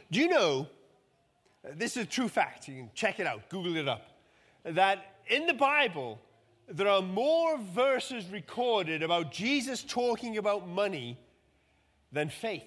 Do you know, this is a true fact, you can check it out, Google it up, that in the Bible, there are more verses recorded about Jesus talking about money than faith.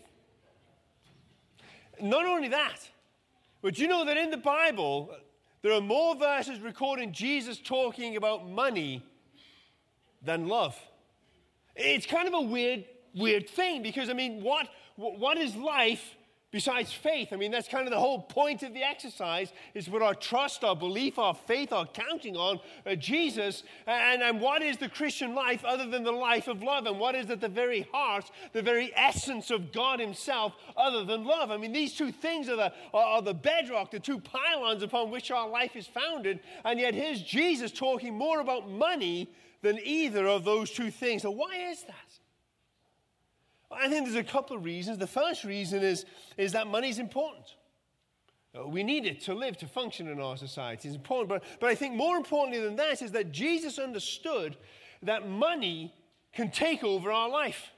Not only that, but you know that in the Bible, there are more verses recording Jesus talking about money than love. It's kind of a weird thing because, I mean, what is life besides faith? I mean, that's kind of the whole point of the exercise, is put our trust, our belief, our faith, our counting on Jesus. And what is the Christian life other than the life of love? And what is at the very heart, the very essence of God himself other than love? I mean, these two things are the bedrock, the two pylons upon which our life is founded. And yet here's Jesus talking more about money than either of those two things. So why is that? I think there's a couple of reasons. The first reason is that money is important. We need it to live, to function in our society. It's important. But I think more importantly than that is that Jesus understood that money can take over our life.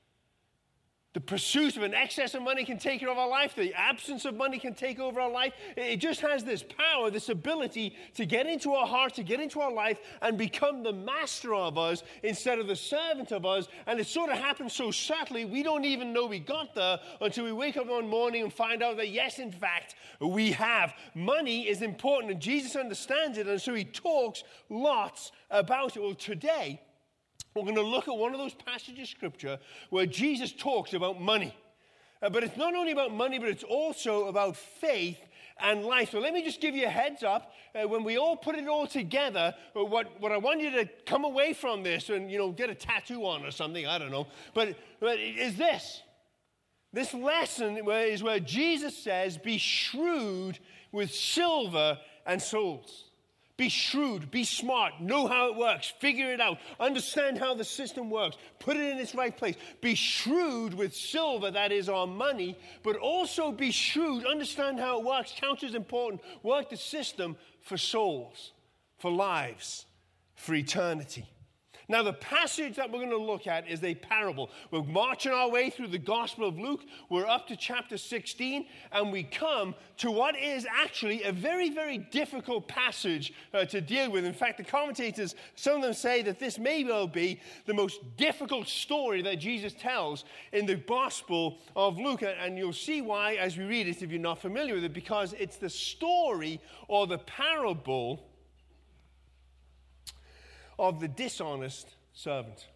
The pursuit of an excess of money can take over our life. The absence of money can take over our life. It just has this power, this ability to get into our heart, to get into our life, and become the master of us instead of the servant of us. And it sort of happens so subtly, we don't even know we got there until we wake up one morning and find out that, yes, in fact, we have. Money is important, and Jesus understands it, and so he talks lots about it. Well, today, we're going to look at one of those passages of Scripture where Jesus talks about money. But it's not only about money, but it's also about faith and life. So let me just give you a heads up. When we all put it all together, what I want you to come away from this and, get a tattoo on or something, I don't know. But is this. This lesson is where Jesus says, be shrewd with silver and souls. Be shrewd, be smart, know how it works, figure it out, understand how the system works, put it in its right place. Be shrewd with silver, that is our money, but also be shrewd, understand how it works, count as important, work the system for souls, for lives, for eternity. Now, the passage that we're going to look at is a parable. We're marching our way through the Gospel of Luke. We're up to chapter 16, and we come to what is actually a very, very difficult passage to deal with. In fact, the commentators, some of them say that this may well be the most difficult story that Jesus tells in the Gospel of Luke. And you'll see why as we read it if you're not familiar with it, because it's the story or the parable of the dishonest servant.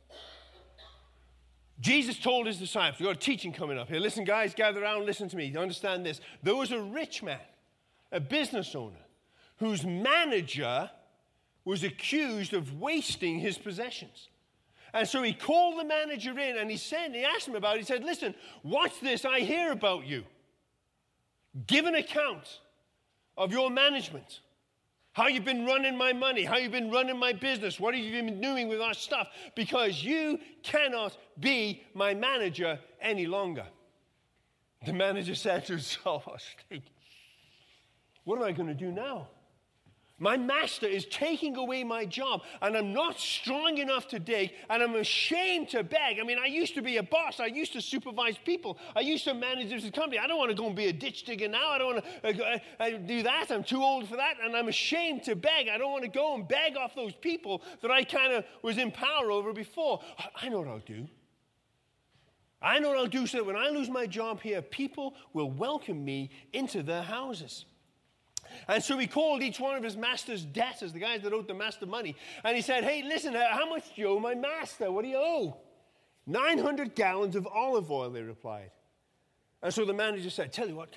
Jesus told his disciples, we've got a teaching coming up here. Listen, guys, gather around, listen to me. Understand this. There was a rich man, a business owner, whose manager was accused of wasting his possessions. And so he called the manager in and he asked him about it. He said, listen, what's this I hear about you? Give an account of your management. How you've been running my money, how you've been running my business, what have you been doing with our stuff, because you cannot be my manager any longer. The manager said to himself, what am I going to do now? My master is taking away my job, and I'm not strong enough to dig, and I'm ashamed to beg. I mean, I used to be a boss. I used to supervise people. I used to manage this company. I don't want to go and be a ditch digger now. I don't want to do that. I'm too old for that, and I'm ashamed to beg. I don't want to go and beg off those people that I kind of was in power over before. I know what I'll do. I know what I'll do so that when I lose my job here, people will welcome me into their houses. And so he called each one of his master's debtors, the guys that owed the master money. And he said, hey, listen, how much do you owe my master? What do you owe? 900 gallons of olive oil, they replied. And so the manager said, tell you what,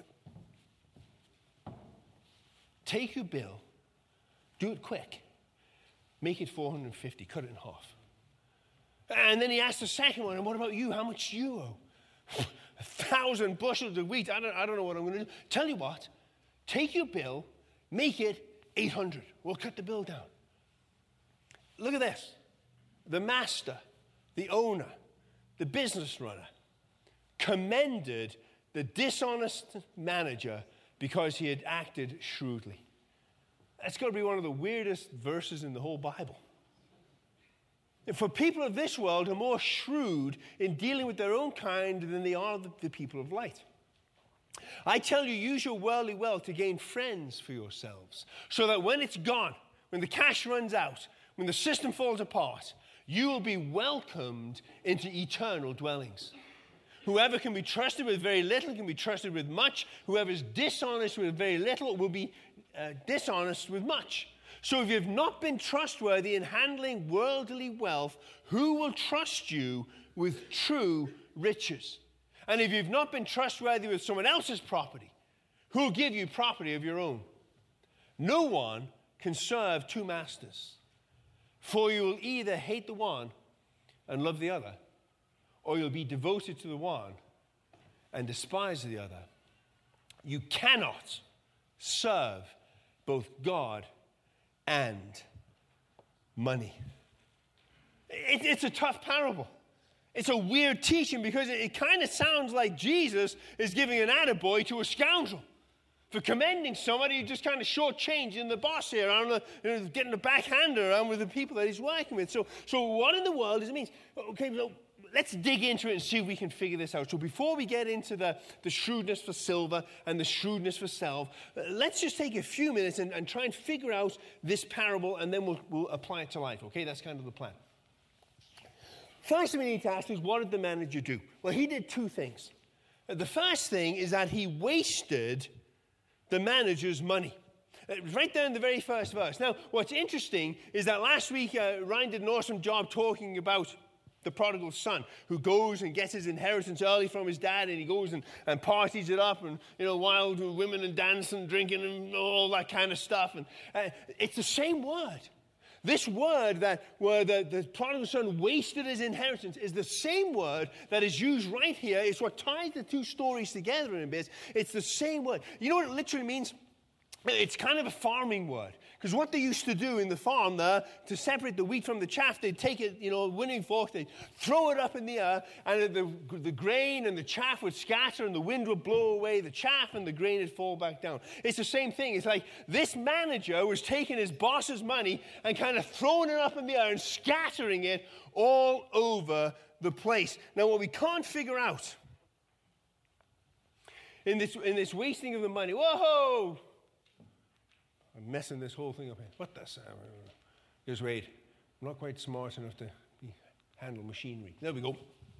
take your bill, do it quick, make it 450, cut it in half. And then he asked the second one, and what about you? How much do you owe? 1,000 bushels of wheat. I don't know what I'm going to do. Tell you what. Take your bill, make it 800. We'll cut the bill down. Look at this. The master, the owner, the business runner commended the dishonest manager because he had acted shrewdly. That's got to be one of the weirdest verses in the whole Bible. For people of this world are more shrewd in dealing with their own kind than they are the people of light. I tell you, use your worldly wealth to gain friends for yourselves, so that when it's gone, when the cash runs out, when the system falls apart, you will be welcomed into eternal dwellings. Whoever can be trusted with very little can be trusted with much. Whoever is dishonest with very little will be dishonest with much. So if you have not been trustworthy in handling worldly wealth, who will trust you with true riches? And if you've not been trustworthy with someone else's property, who will give you property of your own? No one can serve two masters, for you will either hate the one and love the other, or you'll be devoted to the one and despise the other. You cannot serve both God and money. It's a tough parable. It's a weird teaching because it kind of sounds like Jesus is giving an attaboy to a scoundrel for commending somebody who just kind of shortchanging the boss here, getting the backhander around with the people that he's working with. So what in the world does it mean? Okay, so let's dig into it and see if we can figure this out. So before we get into the shrewdness for silver and the shrewdness for self, let's just take a few minutes and try and figure out this parable, and then we'll apply it to life. Okay, that's kind of the plan. First thing we need to ask is, what did the manager do? Well, he did two things. The first thing is that he wasted the manager's money. Right there in the very first verse. Now, what's interesting is that last week, Ryan did an awesome job talking about the prodigal son who goes and gets his inheritance early from his dad, and he goes and parties it up, and, wild women and dancing and drinking and all that kind of stuff. And it's the same word. This word where the prodigal son wasted his inheritance is the same word that is used right here. It's what ties the two stories together in a bit. It's the same word. You know what it literally means? It's kind of a farming word. Because what they used to do in the farm there, to separate the wheat from the chaff, they'd take it, a winnowing fork, they'd throw it up in the air, and the grain and the chaff would scatter, and the wind would blow away the chaff, and the grain would fall back down. It's the same thing. It's like this manager was taking his boss's money and kind of throwing it up in the air and scattering it all over the place. Now, what we can't figure out in this wasting of the money, whoa! I'm messing this whole thing up here. What the sound? Just wait. I'm not quite smart enough to handle machinery. There we go.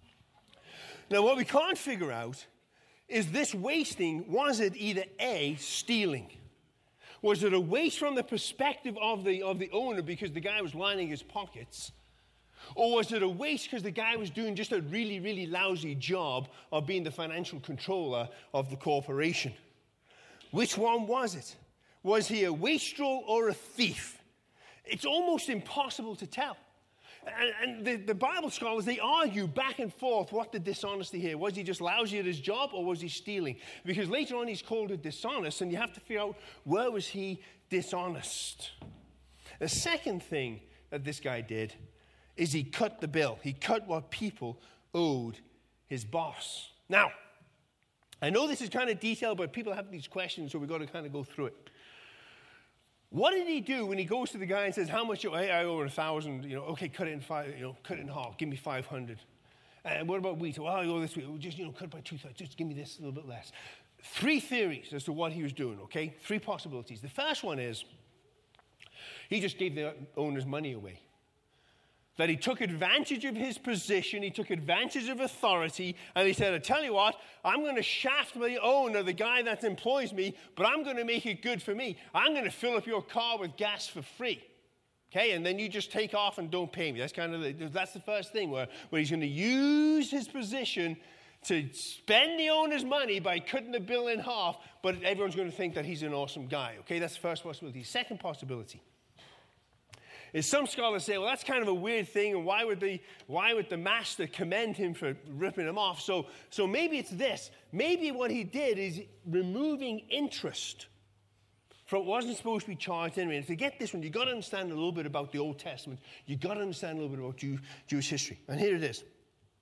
Now, what we can't figure out is this wasting, was it either A, stealing? Was it a waste from the perspective of the owner because the guy was lining his pockets? Or was it a waste because the guy was doing just a really, really lousy job of being the financial controller of the corporation? Which one was it? Was he a wastrel or a thief? It's almost impossible to tell. And the Bible scholars, they argue back and forth what the dishonesty here. Was he just lousy at his job, or was he stealing? Because later on he's called it dishonest, and you have to figure out, where was he dishonest? The second thing that this guy did is he cut the bill. He cut what people owed his boss. Now, I know this is kind of detailed, but people have these questions, so we've got to kind of go through it. What did he do when he goes to the guy and says, how much? Hey, I owe 1,000. Okay, cut it in cut it in half. Give me 500. And what about wheat? Well, I owe this wheat. Just, cut it by 2/3. Just give me this a little bit less. Three theories as to what he was doing, okay? Three possibilities. The first one is he just gave the owner's money away. That he took advantage of his position, he took advantage of authority, and he said, I tell you what, I'm going to shaft my owner, the guy that employs me, but I'm going to make it good for me. I'm going to fill up your car with gas for free. Okay, and then you just take off and don't pay me. That's that's the first thing, where he's going to use his position to spend the owner's money by cutting the bill in half, but everyone's going to think that he's an awesome guy. Okay, that's the first possibility. Second possibility is some scholars say, well, that's kind of a weird thing, and why would the master commend him for ripping him off? So maybe it's this. Maybe what he did is removing interest from what wasn't supposed to be charged anyway. And to get this one, you've got to understand a little bit about the Old Testament. You've got to understand a little bit about Jewish history. And here it is.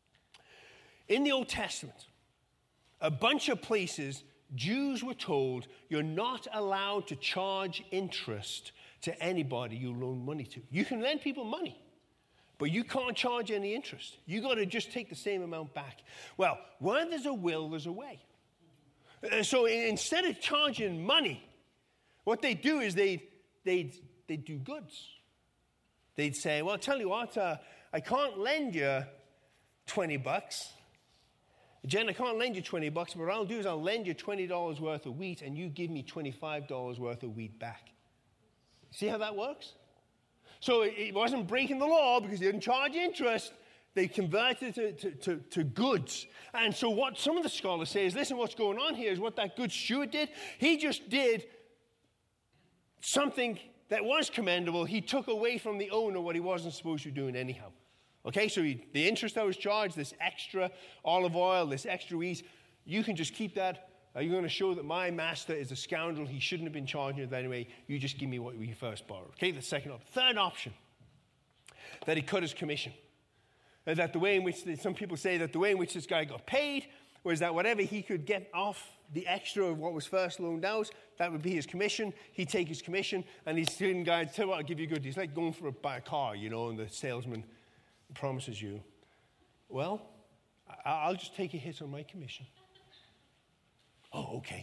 In the Old Testament, a bunch of places, Jews were told, you're not allowed to charge interest to anybody you loan money to. You can lend people money, but you can't charge any interest. You got to just take the same amount back. Well, where there's a will, there's a way. So instead of charging money, what they do is they do goods. They'd say, well, I'll tell you what, I can't lend you $20. Jen, I can't lend you $20, but what I'll do is I'll lend you $20 worth of wheat, and you give me $25 worth of wheat back. See how that works? So it wasn't breaking the law because they didn't charge interest. They converted it to goods. And so what some of the scholars say is, listen, what's going on here is what that good steward did. He just did something that was commendable. He took away from the owner what he wasn't supposed to be doing anyhow. Okay, so the interest that was charged, this extra olive oil, this extra wheat, you can just keep that. Are you going to show that my master is a scoundrel? He shouldn't have been charging it anyway. You just give me what we first borrowed. Okay, the second option. Third option, that he cut his commission. That the way in which, some people say that the way in which this guy got paid was that whatever he could get off the extra of what was first loaned out, that would be his commission. He'd take his commission, and he's telling guys, tell you what, I'll give you a good deal. It's like going buy a car, and the salesman promises you, well, I'll just take a hit on my commission. Oh, okay.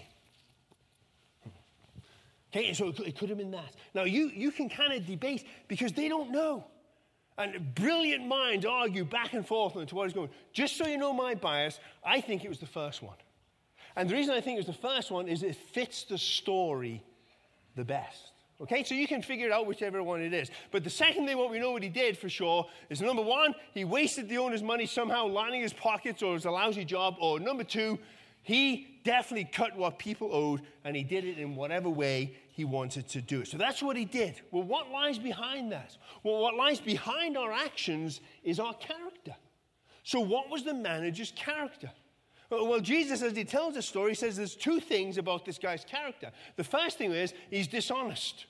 Okay, so it could have been that. Now, you can kind of debate because they don't know. And brilliant minds argue back and forth on what is going on. Just so you know my bias, I think it was the first one. And the reason I think it was the first one is it fits the story the best. Okay, so you can figure it out whichever one it is. But the second thing, what we know what he did for sure is, number one, he wasted the owner's money somehow lining his pockets, or it was a lousy job. Or number two, he definitely cut what people owed, and he did it in whatever way he wanted to do it. So that's what he did. Well, what lies behind that? Well, what lies behind our actions is our character. So what was the manager's character? Well, Jesus, as he tells the story, says there's two things about this guy's character. The first thing is he's dishonest.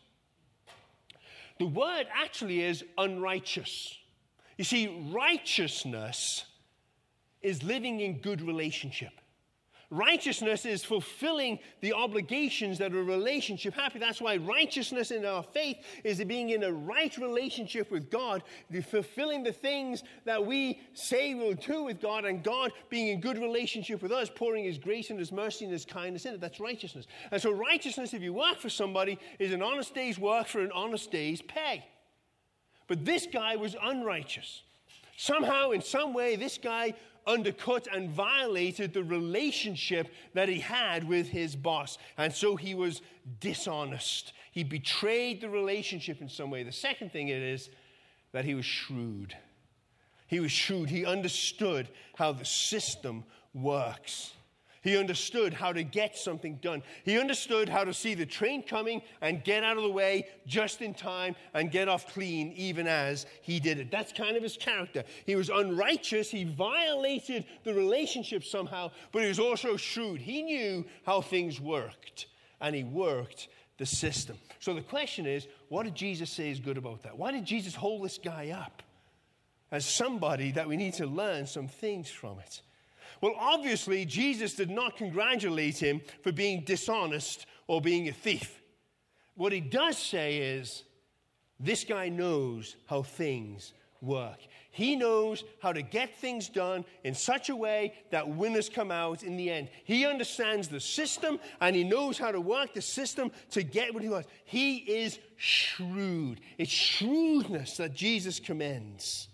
The word actually is unrighteous. You see, righteousness is living in good relationship. Righteousness is fulfilling the obligations that a relationship happy. That's why righteousness in our faith is being in a right relationship with God, fulfilling the things that we say we'll do with God, and God being in good relationship with us, pouring his grace and his mercy and his kindness in it. That's righteousness. And so righteousness, if you work for somebody, is an honest day's work for an honest day's pay. But this guy was unrighteous. Somehow, in some way, this guy undercut and violated the relationship that he had with his boss. And so he was dishonest. He betrayed the relationship in some way. The second thing it is that he was shrewd. He was shrewd. He understood how the system works. He understood how to get something done. He understood how to see the train coming and get out of the way just in time and get off clean even as he did it. That's kind of his character. He was unrighteous. He violated the relationship somehow, but he was also shrewd. He knew how things worked, and he worked the system. So the question is, what did Jesus say is good about that? Why did Jesus hold this guy up as somebody that we need to learn some things from it? Well, obviously, Jesus did not congratulate him for being dishonest or being a thief. What he does say is, this guy knows how things work. He knows how to get things done in such a way that winners come out in the end. He understands the system, and he knows how to work the system to get what he wants. He is shrewd. It's shrewdness that Jesus commends.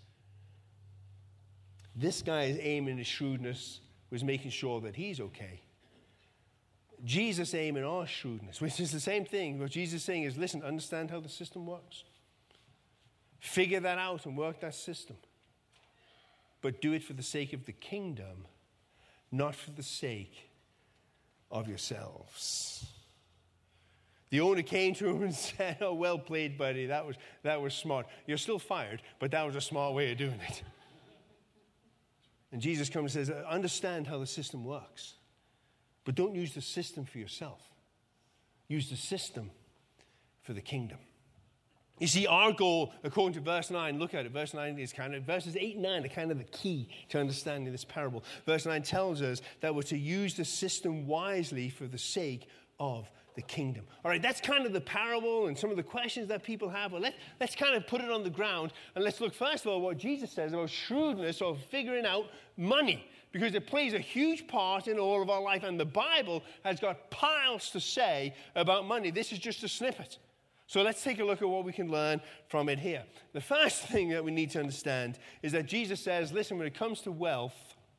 This guy's aim in his shrewdness was making sure that he's okay. Jesus' aim in our shrewdness, which is the same thing. What Jesus is saying is, listen, understand how the system works. Figure that out and work that system. But do it for the sake of the kingdom, not for the sake of yourselves. The owner came to him and said, oh, well played, buddy. That was smart. You're still fired, but that was a smart way of doing it. And Jesus comes and says, understand how the system works. But don't use the system for yourself. Use the system for the kingdom. You see, our goal, according to verse 9, look at it. Verse 9 is verses 8 and 9 are kind of the key to understanding this parable. Verse 9 tells us that we're to use the system wisely for the sake of the kingdom. All right, that's kind of the parable and some of the questions that people have. Well, let's kind of put it on the ground, and let's look first of all what Jesus says about shrewdness or figuring out money, because it plays a huge part in all of our life, and the Bible has got piles to say about money. This is just a snippet. So let's take a look at what we can learn from it here. The first thing that we need to understand is that Jesus says, listen, when it comes to wealth,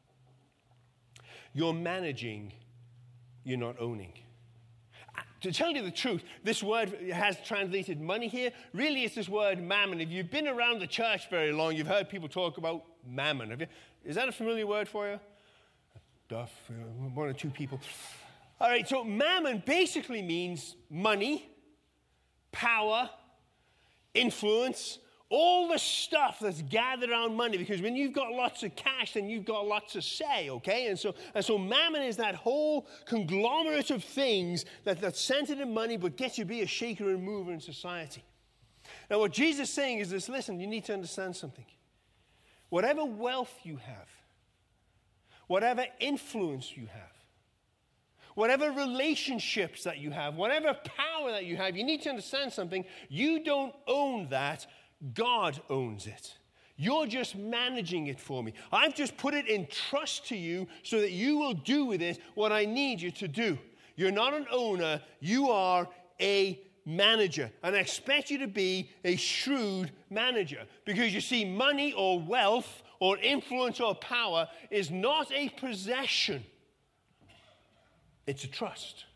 you're managing, you're not owning. To tell you the truth, this word has translated money here. Really, it's this word mammon. If you've been around the church very long, you've heard people talk about mammon. Is that a familiar word for you? Duff, one or two people. All right, so mammon basically means money, power, influence, all the stuff that's gathered around money, because when you've got lots of cash, then you've got lots to say, okay? And so mammon is that whole conglomerate of things that's centered in money but gets you to be a shaker and mover in society. Now, what Jesus is saying is this: listen, you need to understand something. Whatever wealth you have, whatever influence you have, whatever relationships that you have, whatever power that you have, you need to understand something. You don't own that. God owns it. You're just managing it for me. I've just put it in trust to you so that you will do with it what I need you to do. You're not an owner. You are a manager. And I expect you to be a shrewd manager, because you see, money or wealth or influence or power is not a possession. It's a trust.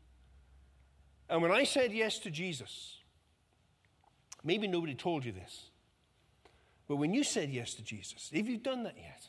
And when I said yes to Jesus, maybe nobody told you this, but when you said yes to Jesus, if you've done that yet,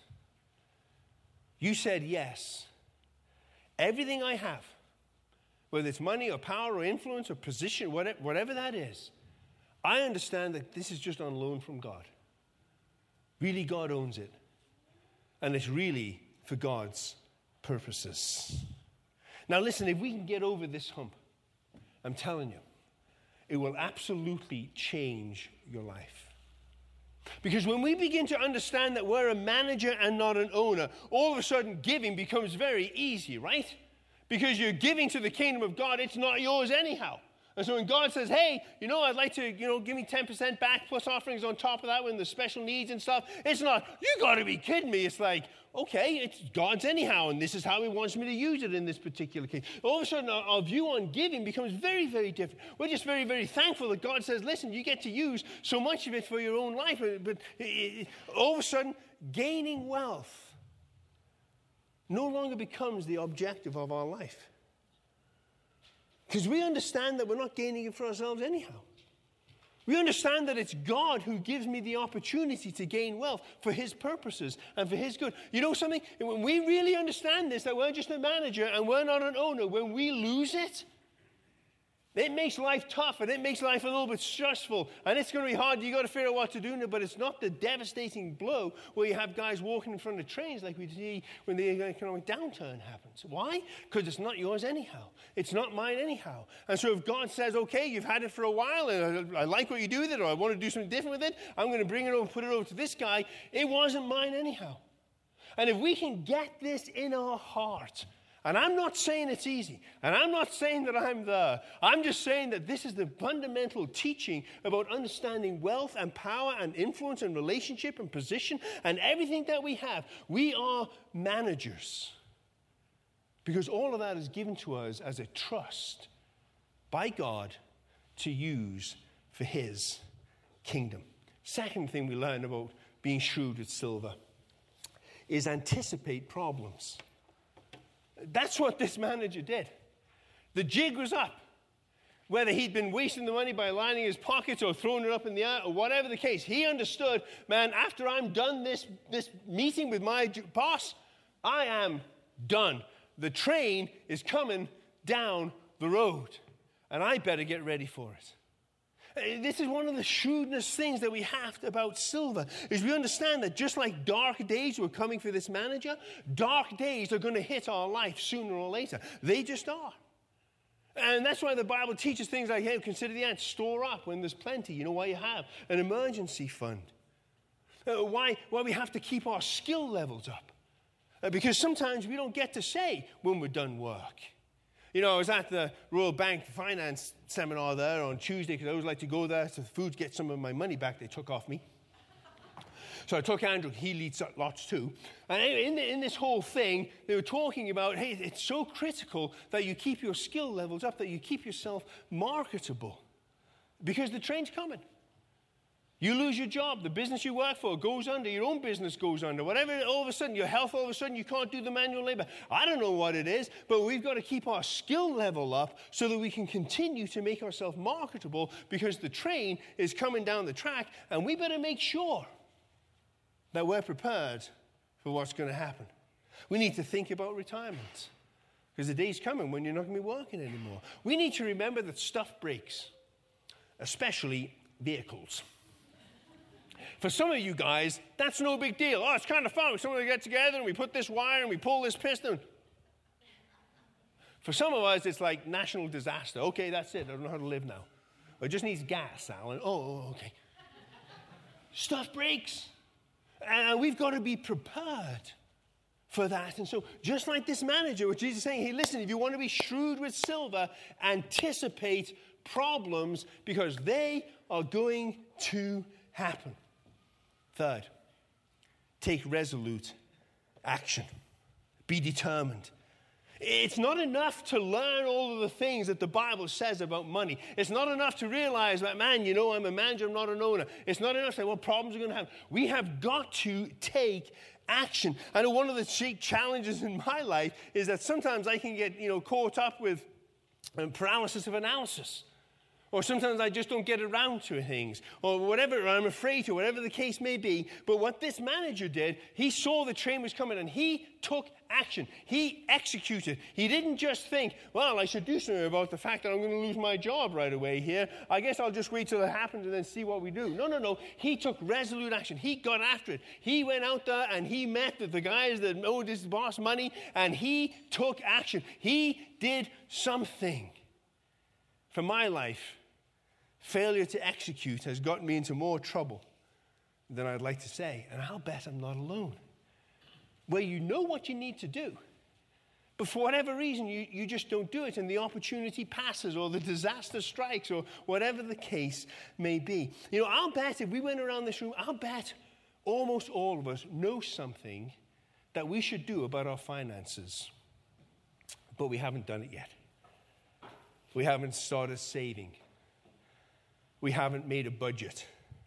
you said yes. Everything I have, whether it's money or power or influence or position, whatever that is, I understand that this is just on loan from God. Really, God owns it. And it's really for God's purposes. Now listen, if we can get over this hump, I'm telling you, it will absolutely change your life. Because when we begin to understand that we're a manager and not an owner, all of a sudden giving becomes very easy, right? Because you're giving to the kingdom of God, it's not yours anyhow. And so when God says, hey, I'd like to, give me 10% back plus offerings on top of that when there's special needs and stuff, it's not, you got to be kidding me. It's like, okay, it's God's anyhow, and this is how he wants me to use it in this particular case. All of a sudden, our view on giving becomes very, very different. We're just very, very thankful that God says, listen, you get to use so much of it for your own life. But all of a sudden, gaining wealth no longer becomes the objective of our life. Because we understand that we're not gaining it for ourselves anyhow. We understand that it's God who gives me the opportunity to gain wealth for his purposes and for his good. You know something? When we really understand this, that we're just a manager and we're not an owner, when we lose it, it makes life tough, and it makes life a little bit stressful, and it's going to be hard. You've got to figure out what to do now, but it's not the devastating blow where you have guys walking in front of trains like we see when the economic downturn happens. Why? Because it's not yours anyhow. It's not mine anyhow. And so if God says, okay, you've had it for a while, and I like what you do with it, or I want to do something different with it, I'm going to bring it over and put it over to this guy, it wasn't mine anyhow. And if we can get this in our heart, and I'm not saying it's easy, and I'm not saying that I'm there. I'm just saying that this is the fundamental teaching about understanding wealth and power and influence and relationship and position and everything that we have. We are managers, because all of that is given to us as a trust by God to use for his kingdom. Second thing we learn about being shrewd with silver is anticipate problems. That's what this manager did. The jig was up. Whether he'd been wasting the money by lining his pockets or throwing it up in the air or whatever the case, he understood, man, after I'm done this meeting with my boss, I am done. The train is coming down the road, and I better get ready for it. This is one of the shrewdness things that we have about silver, is we understand that just like dark days were coming for this manager, dark days are going to hit our life sooner or later. They just are. And that's why the Bible teaches things like, hey, consider the ants, store up when there's plenty. You know why you have an emergency fund. Why we have to keep our skill levels up. Because sometimes we don't get to say when we're done work. You know, I was at the Royal Bank Finance seminar there on Tuesday because I always like to go there to the food, get some of my money back they took off me. So I took Andrew. He leads lots too. And anyway, in this whole thing, they were talking about, hey, it's so critical that you keep your skill levels up, that you keep yourself marketable. Because the train's coming. You lose your job, the business you work for goes under, your own business goes under, whatever, all of a sudden, your health, all of a sudden, you can't do the manual labor. I don't know what it is, but we've got to keep our skill level up so that we can continue to make ourselves marketable because the train is coming down the track, and we better make sure that we're prepared for what's going to happen. We need to think about retirement because the day's coming when you're not going to be working anymore. We need to remember that stuff breaks, especially vehicles. For some of you guys, that's no big deal. Oh, it's kind of fun. Someone get together and we put this wire and we pull this piston. For some of us, it's like national disaster. Okay, that's it. I don't know how to live now. It just needs gas, Alan. Oh, okay. Stuff breaks. And we've got to be prepared for that. And so just like this manager, what Jesus is saying, hey, listen, if you want to be shrewd with silver, anticipate problems because they are going to happen. Third, take resolute action. Be determined. It's not enough to learn all of the things that the Bible says about money. It's not enough to realize that, man, you know, I'm a manager, I'm not an owner. It's not enough to say, well, problems are going to happen. We have got to take action. I know one of the challenges in my life is that sometimes I can get, caught up with paralysis of analysis. Or sometimes I just don't get around to things. Or whatever, I'm afraid to, whatever the case may be. But what this manager did, he saw the train was coming and he took action. He executed. He didn't just think, well, I should do something about the fact that I'm going to lose my job right away here. I guess I'll just wait till it happens and then see what we do. No. He took resolute action. He got after it. He went out there and he met the guys that owed his boss money and he took action. He did something. For my life, failure to execute has gotten me into more trouble than I'd like to say. And I'll bet I'm not alone. Where you know what you need to do, but for whatever reason, you just don't do it, and the opportunity passes, or the disaster strikes, or whatever the case may be. I'll bet if we went around this room, I'll bet almost all of us know something that we should do about our finances, but we haven't done it yet. We haven't started saving. We haven't made a budget.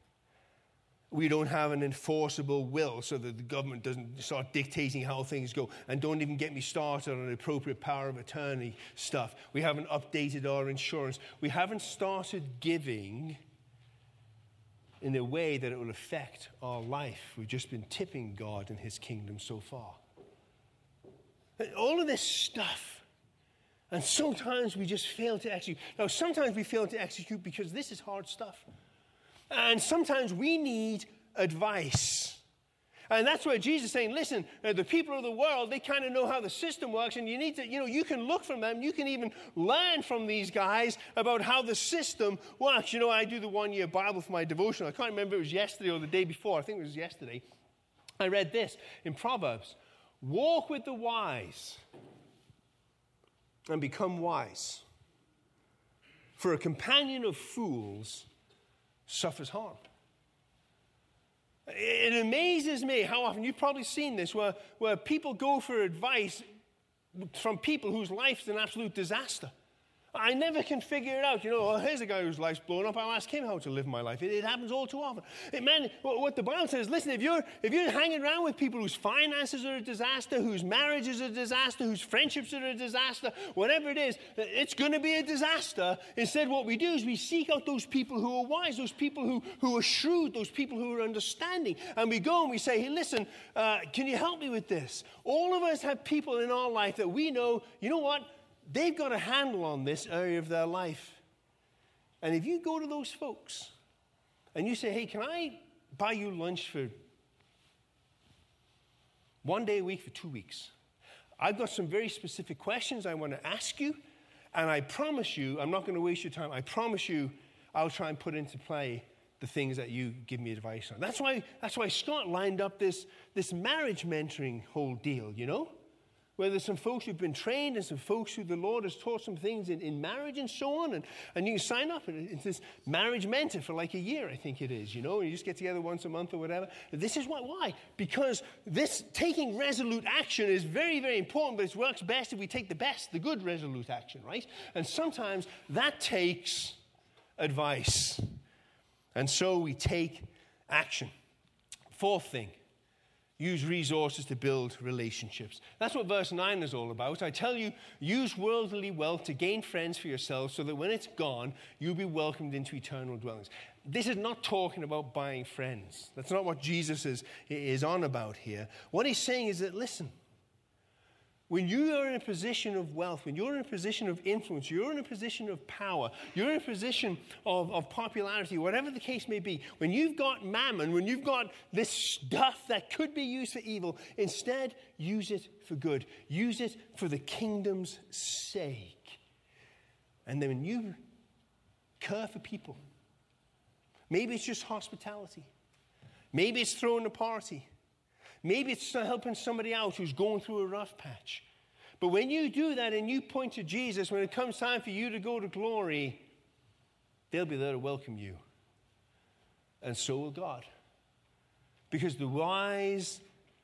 We don't have an enforceable will so that the government doesn't start dictating how things go. And don't even get me started on appropriate power of attorney stuff. We haven't updated our insurance. We haven't started giving in a way that it will affect our life. We've just been tipping God and his kingdom so far. All of this stuff. And sometimes we just fail to execute. Now, sometimes we fail to execute because this is hard stuff. And sometimes we need advice. And that's where Jesus is saying, listen, the people of the world, they kind of know how the system works. And you need to, you can look from them. You can even learn from these guys about how the system works. I do the one-year Bible for my devotional. I can't remember if it was yesterday or the day before. I think it was yesterday. I read this in Proverbs. Walk with the wise and become wise. For a companion of fools suffers harm. It amazes me how often, you've probably seen this, where people go for advice from people whose life's an absolute disaster. I never can figure it out. Here's a guy whose life's blown up. I'll ask him how to live my life. It happens all too often. Man, what the Bible says, listen, if you're hanging around with people whose finances are a disaster, whose marriage is a disaster, whose friendships are a disaster, whatever it is, it's going to be a disaster. Instead, what we do is we seek out those people who are wise, those people who are shrewd, those people who are understanding. And we go and we say, hey, listen, can you help me with this? All of us have people in our life that we know, you know what? They've got a handle on this area of their life. And if you go to those folks and you say, hey, can I buy you lunch for 1 day a week for 2 weeks? I've got some very specific questions I want to ask you. And I promise you, I'm not going to waste your time. I promise you, I'll try and put into play the things that you give me advice on. That's why Scott lined up this marriage mentoring whole deal, where there's some folks who've been trained and some folks who the Lord has taught some things in marriage and so on. And you can sign up. And it's this marriage mentor for like a year, I think it is, and you just get together once a month or whatever. This is why. Because this taking resolute action is very, very important, but it works best if we take the good resolute action, right? And sometimes that takes advice. And so we take action. Fourth thing. Use resources to build relationships. That's what verse 9 is all about. I tell you, use worldly wealth to gain friends for yourselves so that when it's gone, you'll be welcomed into eternal dwellings. This is not talking about buying friends. That's not what Jesus is on about here. What he's saying is that, listen, when you are in a position of wealth, when you're in a position of influence, you're in a position of power, you're in a position of popularity, whatever the case may be, when you've got mammon, when you've got this stuff that could be used for evil, instead, use it for good. Use it for the kingdom's sake. And then when you care for people, maybe it's just hospitality. Maybe it's throwing a party. Maybe it's helping somebody out who's going through a rough patch. But when you do that and you point to Jesus, when it comes time for you to go to glory, they'll be there to welcome you. And so will God. Because the wise,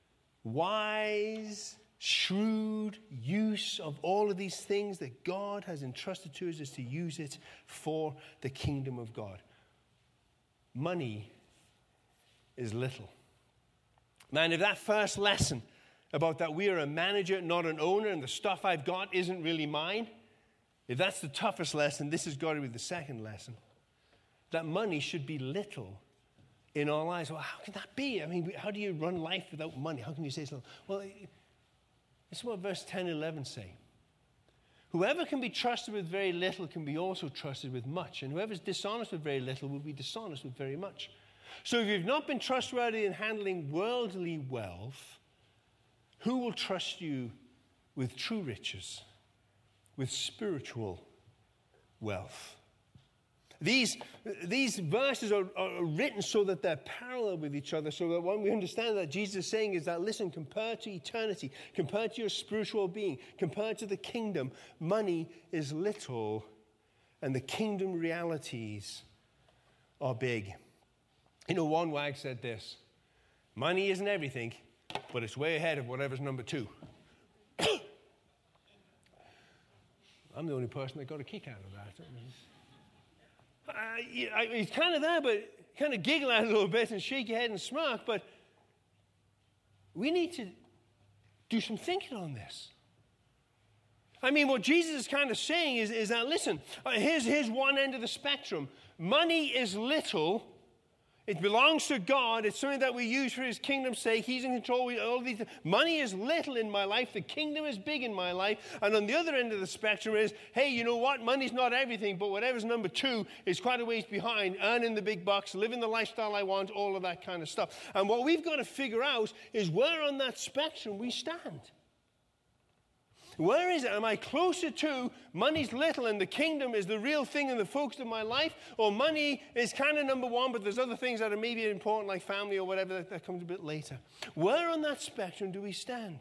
shrewd use of all of these things that God has entrusted to us is to use it for the kingdom of God. Money is little. Man, if that first lesson about that we are a manager, not an owner, and the stuff I've got isn't really mine, if that's the toughest lesson, this has got to be the second lesson. That money should be little in our lives. Well, how can that be? I mean, how do you run life without money? How can you say so? Well, it's what verse 10 and 11 say. Whoever can be trusted with very little can be also trusted with much. And whoever is dishonest with very little will be dishonest with very much. So if you've not been trustworthy in handling worldly wealth, who will trust you with true riches, with spiritual wealth? These verses are written so that they're parallel with each other, so that what we understand that Jesus is saying is that, listen, compared to eternity, compared to your spiritual being, compared to the kingdom, money is little, and the kingdom realities are big. One wag said this: money isn't everything, but it's way ahead of whatever's number two. I'm the only person that got a kick out of that. It's kind of there, but kind of giggle at it a little bit and shake your head and smirk, but we need to do some thinking on this. I mean, what Jesus is kind of saying is that, listen, here's one end of the spectrum. Money is little. It belongs to God. It's something that we use for his kingdom's sake. He's in control. All these. Money is little in my life. The kingdom is big in my life. And on the other end of the spectrum is, hey, you know what? Money's not everything, but whatever's number two is quite a ways behind. Earning the big bucks, living the lifestyle I want, all of that kind of stuff. And what we've got to figure out is where on that spectrum we stand. Where is it? Am I closer to money's little and the kingdom is the real thing and the focus of my life? Or money is kind of number one, but there's other things that are maybe important, like family or whatever, that comes a bit later. Where on that spectrum do we stand?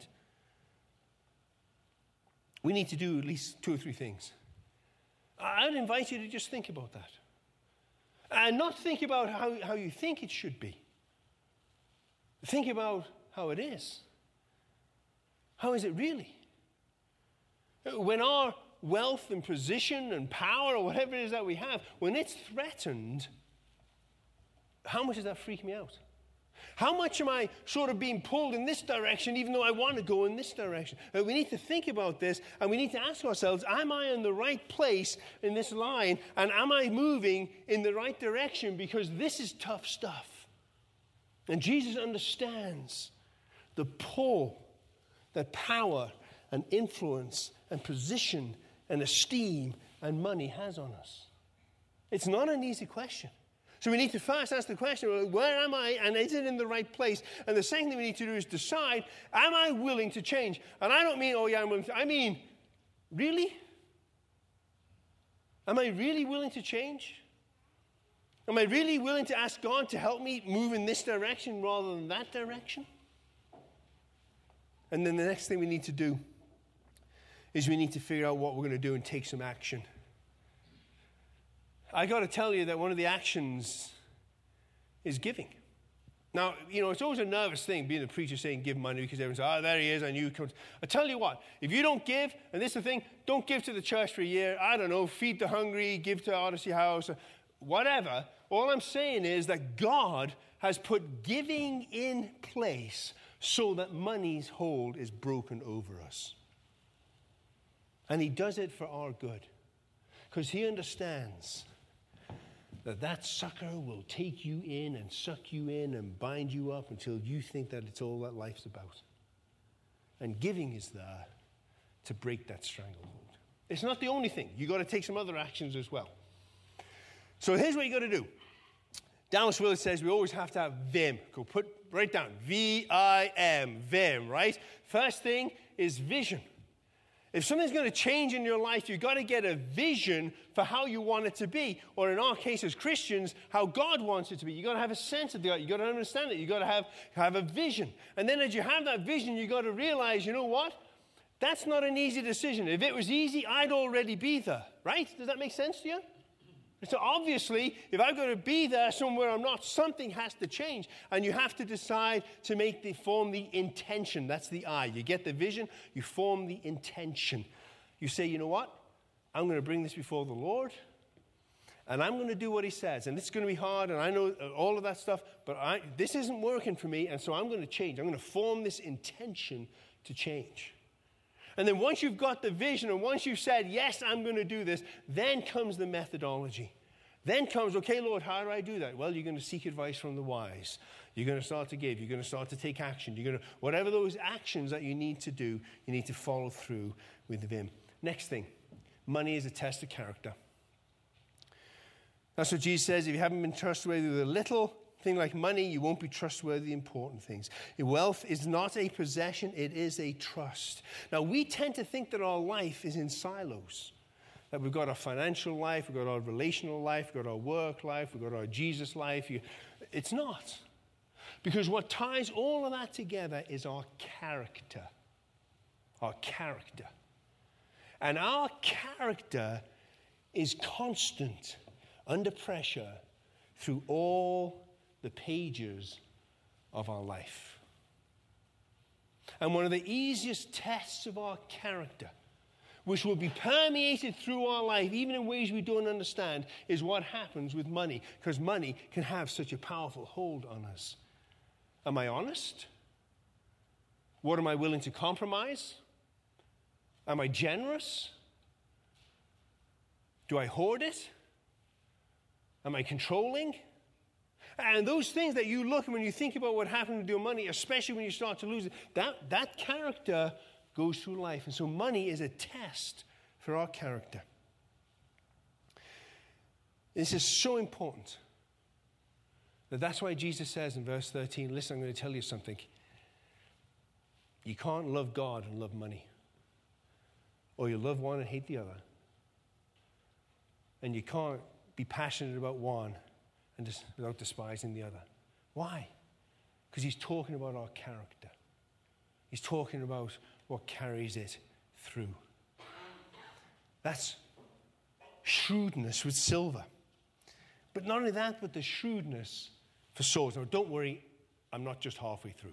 We need to do at least 2 or 3 things. I'd invite you to just think about that. And not think about how you think it should be. Think about how it is. How is it really? When our wealth and position and power or whatever it is that we have, when it's threatened, how much does that freak me out? How much am I sort of being pulled in this direction even though I want to go in this direction? We need to think about this and we need to ask ourselves, am I in the right place in this line and am I moving in the right direction? Because this is tough stuff. And Jesus understands the pull that power and influence and position and esteem and money has on us. It's not an easy question. So we need to first ask the question, where am I and is it in the right place? And the second thing we need to do is decide, am I willing to change? And I don't mean, oh yeah, I'm willing to, I mean, really? Am I really willing to change? Am I really willing to ask God to help me move in this direction rather than that direction? And then the next thing we need to do is we need to figure out what we're going to do and take some action. I got to tell you that one of the actions is giving. Now, it's always a nervous thing being a preacher saying give money, because everyone says, there he is, I knew he comes. I tell you what, if you don't give, and this is the thing, don't give to the church for a year. I don't know, feed the hungry, give to Odyssey House, whatever. All I'm saying is that God has put giving in place so that money's hold is broken over us. And he does it for our good, because he understands that sucker will take you in and suck you in and bind you up until you think that it's all that life's about. And giving is there to break that stranglehold. It's not the only thing. You've got to take some other actions as well. So here's what you got to do. Dallas Willard says we always have to have vim. Go write down V-I-M, vim, right? First thing is vision. If something's going to change in your life, you've got to get a vision for how you want it to be. Or in our case as Christians, how God wants it to be. You've got to have a sense of God. You've got to understand it. You've got to have a vision. And then as you have that vision, you've got to realize, you know what? That's not an easy decision. If it was easy, I'd already be there. Right? Does that make sense to you? So obviously, if I've got to be there somewhere I'm not, something has to change. And you have to decide to form the intention. That's the I. You get the vision, you form the intention. You say, you know what? I'm going to bring this before the Lord, and I'm going to do what he says. And it's going to be hard, and I know all of that stuff, but this isn't working for me, and so I'm going to change. I'm going to form this intention to change. And then once you've got the vision, and once you've said, yes, I'm going to do this, then comes the methodology. Then comes, okay, Lord, how do I do that? Well, you're going to seek advice from the wise. You're going to start to give. You're going to start to take action. You're going to, whatever those actions that you need to do, you need to follow through with vim. Next thing, money is a test of character. That's what Jesus says. If you haven't been trustworthy with a little thing like money, you won't be trustworthy with important things. Wealth is not a possession, it is a trust. Now, we tend to think that our life is in silos. That we've got our financial life, we've got our relational life, we've got our work life, we've got our Jesus life. It's not. Because what ties all of that together is our character. Our character. And our character is constant, under pressure, through all the pages of our life. And one of the easiest tests of our character, which will be permeated through our life, even in ways we don't understand, is what happens with money. Because money can have such a powerful hold on us. Am I honest? What am I willing to compromise? Am I generous? Do I hoard it? Am I controlling? And those things that you look at when you think about what happened with your money, especially when you start to lose it, that character goes through life. And so money is a test for our character. This is so important. That's why Jesus says in verse 13, listen, I'm going to tell you something. You can't love God and love money. Or you love one and hate the other. And you can't be passionate about one and just without despising the other. Why? Because he's talking about our character. He's talking about what carries it through. That's shrewdness with silver. But not only that, but the shrewdness for souls. Now, don't worry, I'm not just halfway through.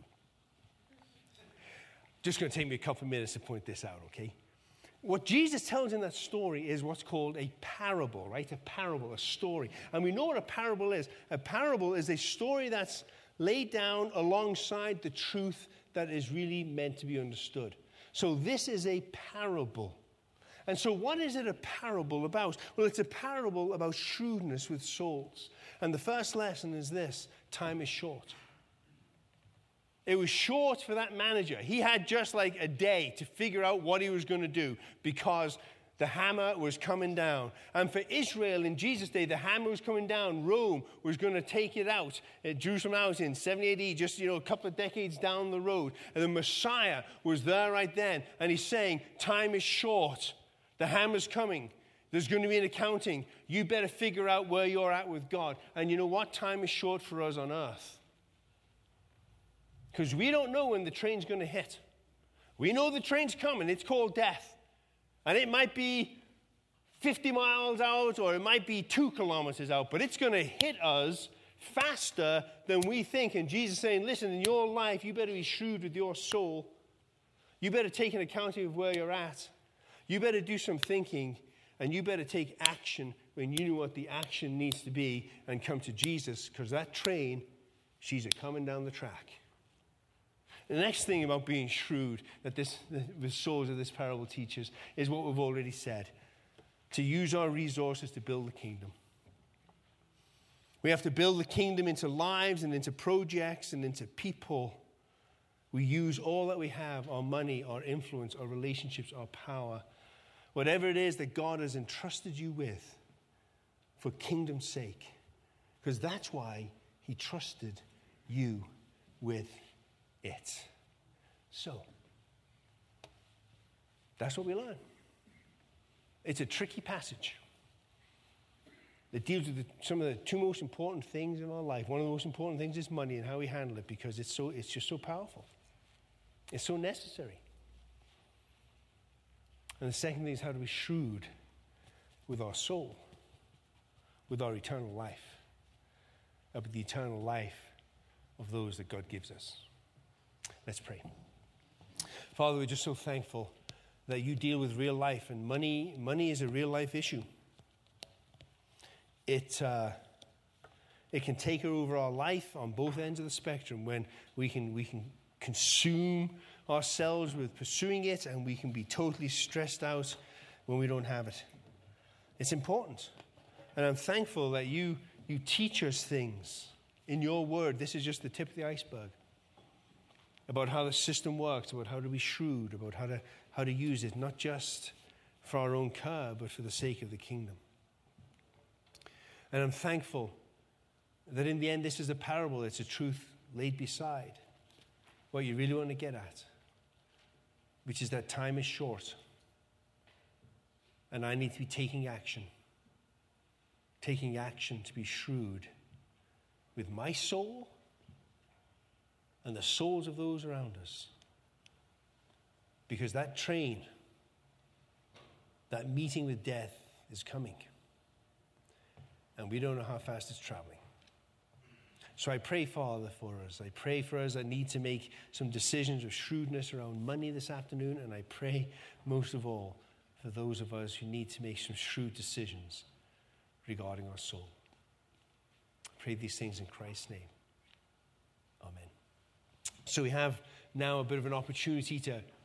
Just going to take me a couple of minutes to point this out, okay? What Jesus tells in that story is what's called a parable, right? A parable, a story. And we know what a parable is. A parable is a story that's laid down alongside the truth that is really meant to be understood. So this is a parable. And so what is it a parable about? Well, it's a parable about shrewdness with souls. And the first lesson is this: time is short. It was short for that manager. He had just like a day to figure out what he was going to do because the hammer was coming down. And for Israel in Jesus' day, the hammer was coming down. Rome was going to take it out. Jerusalem now was in 70 AD, just a couple of decades down the road. And the Messiah was there right then. And he's saying, time is short. The hammer's coming. There's going to be an accounting. You better figure out where you're at with God. And you know what? Time is short for us on earth. Because we don't know when the train's going to hit. We know the train's coming. It's called death. And it might be 50 miles out, or it might be 2 kilometers out, but it's going to hit us faster than we think. And Jesus is saying, listen, in your life, you better be shrewd with your soul. You better take an account of where you're at. You better do some thinking, and you better take action when you know what the action needs to be and come to Jesus, because that train, she's coming down the track. The next thing about being shrewd that the souls of this parable teaches is what we've already said. To use our resources to build the kingdom. We have to build the kingdom into lives and into projects and into people. We use all that we have, our money, our influence, our relationships, our power, whatever it is that God has entrusted you with for kingdom's sake. Because that's why he trusted you with it. So, that's what we learn. It's a tricky passage. It deals with some of the 2 most important things in our life. One of the most important things is money and how we handle it, because it's just so powerful. It's so necessary. And the second thing is how to be shrewd with our soul, with our eternal life, with the eternal life of those that God gives us. Let's pray. Father, we're just so thankful that you deal with real life, and money is a real life issue. It can take over our life on both ends of the spectrum, when we can consume ourselves with pursuing it, and we can be totally stressed out when we don't have it. It's important. And I'm thankful that you teach us things in your word. This is just the tip of the iceberg. About how the system works, about how to be shrewd, about how to use it, not just for our own care, but for the sake of the kingdom. And I'm thankful that in the end, this is a parable. It's a truth laid beside what you really want to get at, which is that time is short. And I need to be taking action to be shrewd with my soul and the souls of those around us. Because that train, that meeting with death is coming. And we don't know how fast it's traveling. So I pray, Father, for us. I pray for us that need to make some decisions of shrewdness around money this afternoon. And I pray most of all for those of us who need to make some shrewd decisions regarding our soul. I pray these things in Christ's name. Amen. So we have now a bit of an opportunity to